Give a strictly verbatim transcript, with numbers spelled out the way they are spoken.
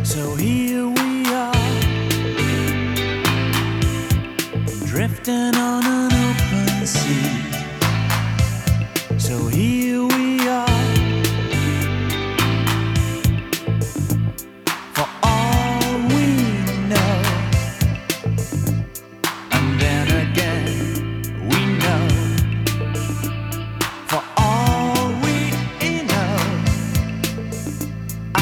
So here we are, drifting on an open sea. So here